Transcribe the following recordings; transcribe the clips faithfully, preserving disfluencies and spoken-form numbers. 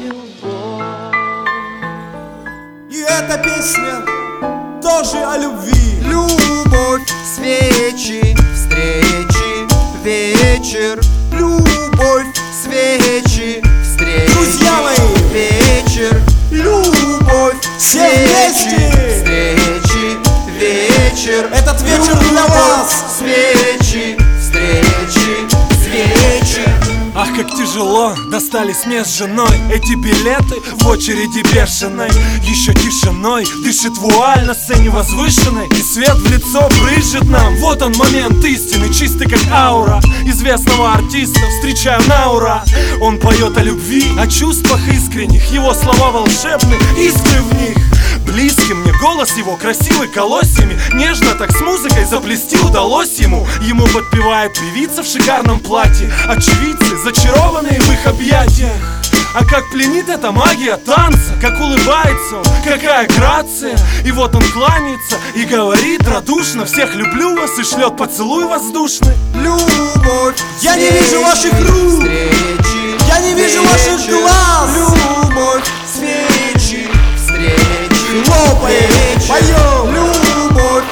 любовь. И эта песня тоже о любви. Любовь, свечи, встречи, вечер. Любовь, свечи, встречи, Друзья мои, вечер. Любовь, все вместе. встречи, вечер. Этот вечер для вас. Свечи, встречи, свечи. Ах, как тяжело достались мне с женой эти билеты в очереди бешеной. Еще тишиной дышит вуаль на сцене возвышенной, и свет в лицо брызжет нам. Вот он момент истины, чистый как аура известного артиста. Встречаю на ура. Он поет о любви, о чувствах искренних. Его слова волшебны, искры в них. Близкий мне голос его, красивый колосьями. Нежно так с музыкой заплести удалось ему. Ему подпевает певица в шикарном платье. Очевидцы, зачарованные в их объятиях. А как пленит эта магия танца, как улыбается он, какая грация. И вот он кланяется и говорит радушно: всех люблю вас, и шлет поцелуй воздушный. Любовь, Я не вижу ваших рук, встречи, я не вижу ваших вечер. глаз. Любовь, свечи, встречи, Хлопаем, вечер. поем. Любовь,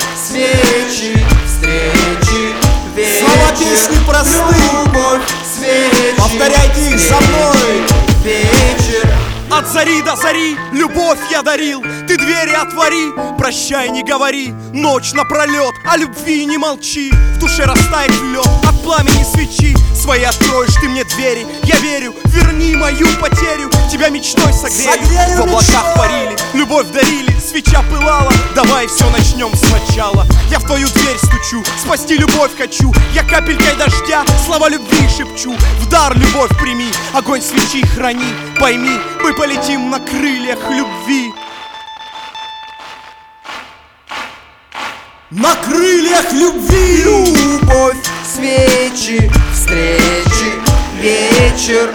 свечи, встречи, вечер. Слова песни просты. Любовь, свечи, Повторяйте их за мной. вечер. От зари до зари любовь я дарил. Ты двери отвори, прощай, не говори. Ночь напролет, о любви не молчи. В душе растает лед от пламени свечи. Свои откроешь ты мне двери, я верю. Верни мою потерю, тебя мечтой согрею. Согрею В облаках мечтой. парили, любовь дарили, свеча пылала. Давай все начнем сначала. Я в твою дверь стучу, спасти любовь хочу. Я капелькой дождя слова любви шепчу. В дар любовь прими, огонь свечи храни. Пойми, мы полетим на крыльях любви. На крыльях любви. Любовь, свечи, встречи, вечер.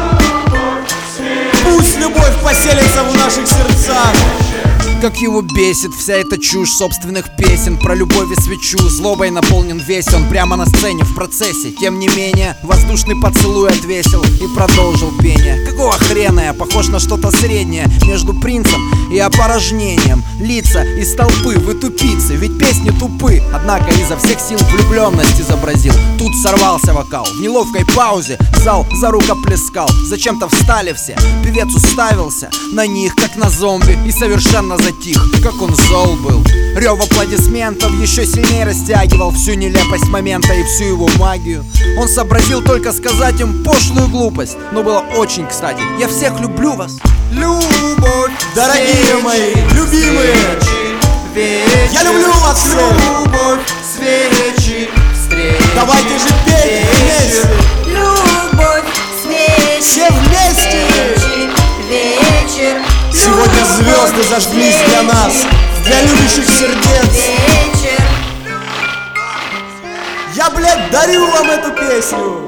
Пусть любовь поселится в наших сердцах. Как его бесит вся эта чушь собственных песен про любовь и свечу. Злобой наполнен весь он прямо на сцене в процессе. Тем не менее, воздушный поцелуй отвесил и продолжил пение. Какого хрена я похож на что-то среднее между принцем и опорожнением? Лица из толпы, вы тупицы, ведь песни тупы. Однако изо всех сил влюбленность изобразил. Тут сорвался вокал, в неловкой паузе зал зарукоплескал. Зачем-то встали все, певец уставился на них, как на зомби, и совершенно затих, как он зол был. Рев аплодисментов еще сильнее растягивал всю нелепость момента и всю его магию. Он сообразил только сказать им пошлую глупость, но было очень кстати: я всех люблю вас. Любовь, Дорогие свечи, мои, любимые, свечи, вечер. я люблю вас всех. Любовь, свечи, встречи, Давайте же петь вместе. Любовь, свечи, Все вместе. свечи, вечер. Сегодня звезды зажглись для нас, для любящих сердец. Вечер. Я, блядь, дарю вам эту песню.